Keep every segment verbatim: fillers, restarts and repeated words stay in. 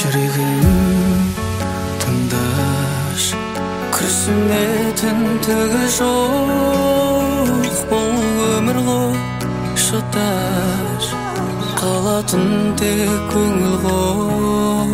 жүрегім тыңдаш, күрсінетін түгі жоқ. Бұл өмір ғой шыдаш, қалатын тек көңіл ғой.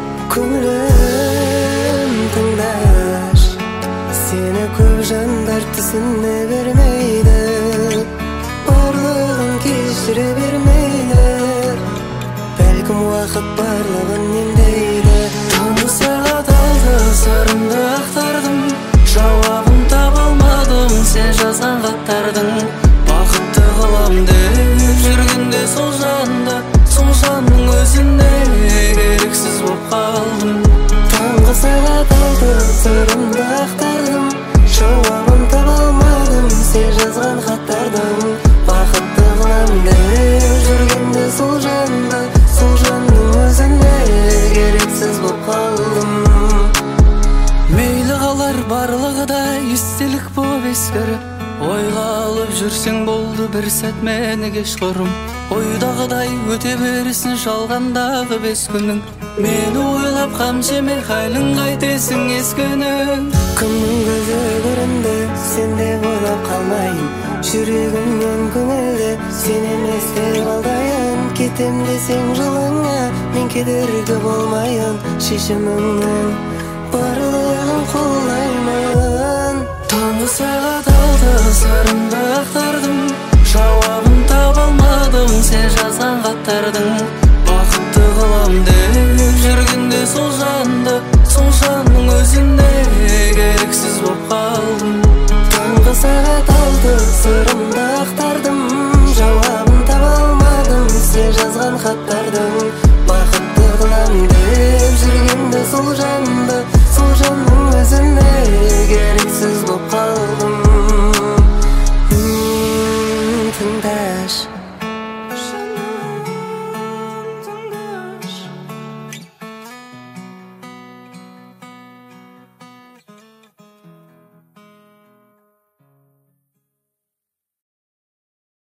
Көңілім тыңдаш, сені көп жандар түсіне бермейді, барлығын кешіре бермейді. Бәлкім уақыт барлығын емдейді. Таңғы сағат алды, сырымды ақтардым, жауабын таба алмадым сен жазған хаттардың. Бақытты қылам деп жүргенде сол жанда, сол жанның өзіне керексіз боп қалдым. Таңғы сағат алды, сырымды ақтардым, жауабын таба алмадым сен жазған хаттардың. Бақытты қылам деп жүргенде сол жанда, сол жанның өзіне керексіз боп қалдым. Мейлі қалар барлығы да естелік боп ескіріп, ойға алып жүрсең болды бір сәт мені кешқұрым. Ойдағыдай өте берсін жалғандағы бес күнің. Мені ойлап қам жеме, хәлін қайтесің ескінің. Күннің көзі көрінді, сен де ойлап қалмайын. Жүрегімнен көңілді, сен емес деп алдайын. Кетем десең жолыңа, мен кедергі болмайын. Шешіміңнің барлығын қолдаймын. Таңғы сағат алды, сырымды ақтардым, жауабын таба алмадым сен жазған хаттардың. Бақытты қылам деп жүргенде сол